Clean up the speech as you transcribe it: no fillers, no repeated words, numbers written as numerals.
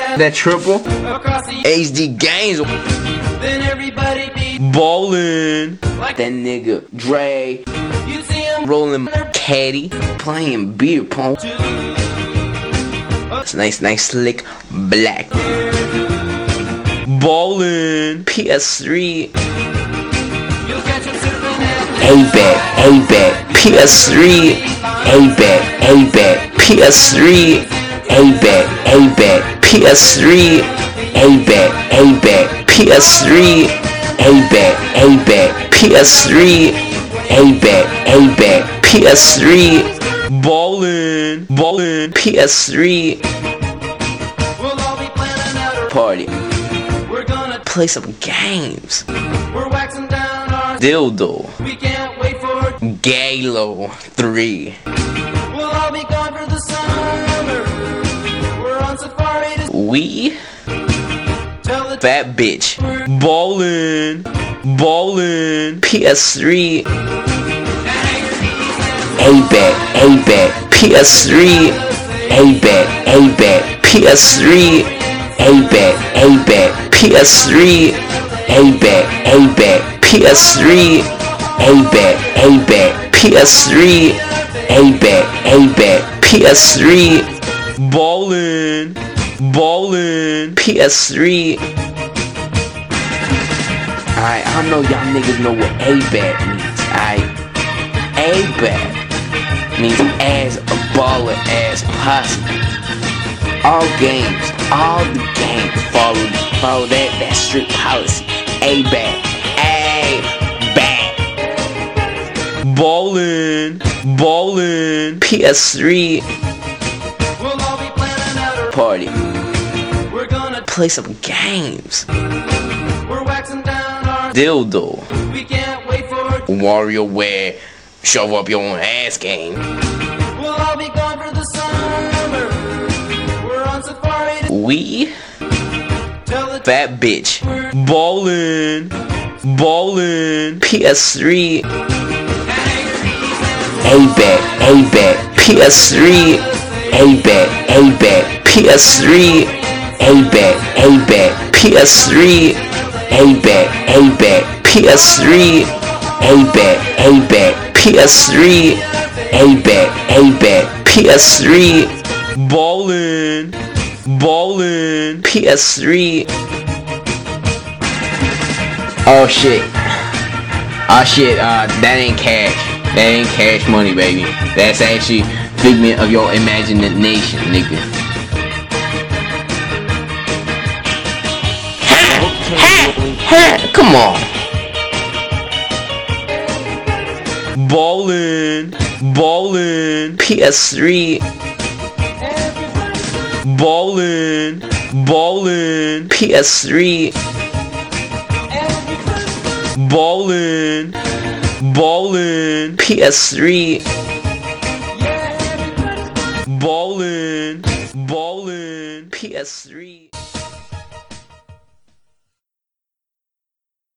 that triple. HD games. Then everybody be Ballin'. That nigga Dre. you see him Rolling caddy. Playing beer pong. It's nice slick black. Ballin'. PS3. you'll catch him surfing at A-Bag, PS3, A-Bag, PS3, A-Bag, PS3, A-Bag, PS3, A-Bag, PS3, A-Bag, PS3, Ballin', PS3, we'll all be planning out a party, we're gonna play some games, we're waxing down our dildo, we can't wait for Galo 3. we'll all be gone for the summer we're on safari to We tell the fat bitch. Ballin', PS3. A-Bag, PS3. A-Bag, PS3. A-Bag, PS3. A-Bag, PS3. A-Bag, PS3. A-Bag, PS3. Ballin', PS3. Alright, I know y'all niggas know what A-Bag means. Alright, A-Bag means as a baller as possible. All the games follow that strict policy. A-Bag, Ballin', PS3. we'll all be planning out a Party, we're gonna play some games. we're waxing down our Dildo, we can't wait for WarioWare, show up your own ass game. we'll all be gone for the summer we're on safari to We tell the fat bitch. Ballin', PS3. A-Bag, PS3. A-Bag, PS3. A-Bag, PS3. A-Bag, PS3. A-Bag, PS3. A-Bag, PS3. Ballin', PS3. Oh shit, that ain't cash. That ain't cash money, baby. That's actually figment of your imagination, nigga. Come on. Ballin', PS3. Ballin', PS3. Ballin', PS3. Ballin', PS3.